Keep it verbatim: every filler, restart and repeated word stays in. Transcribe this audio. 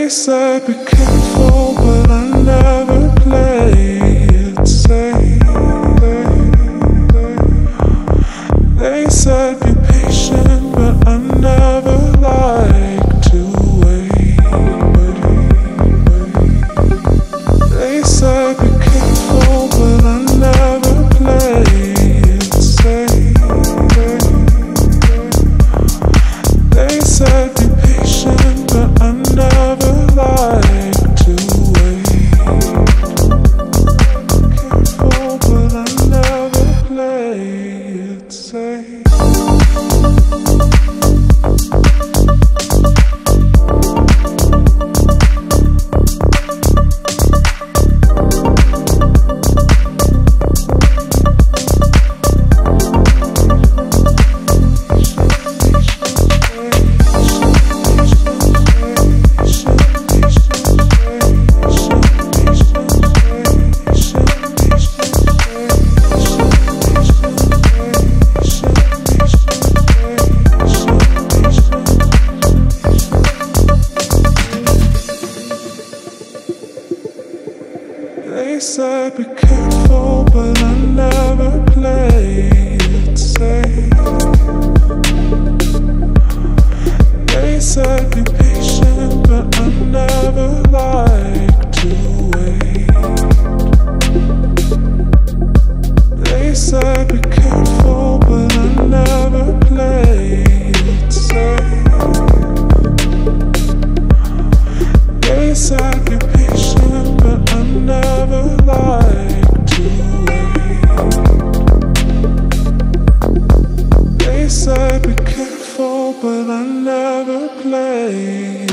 They said be careful, but I never play it safe. They said be patient, but I never like to wait. They said be careful, but I never play it safe. They said be patient, but I never like to wait. Careful, but I never play it safe. They said be careful, but I never play it safe. They said be patient, but I never like to wait. They said be careful, but I never play it safe. They said be patient, but I never like to wait. They said be careful, but I never play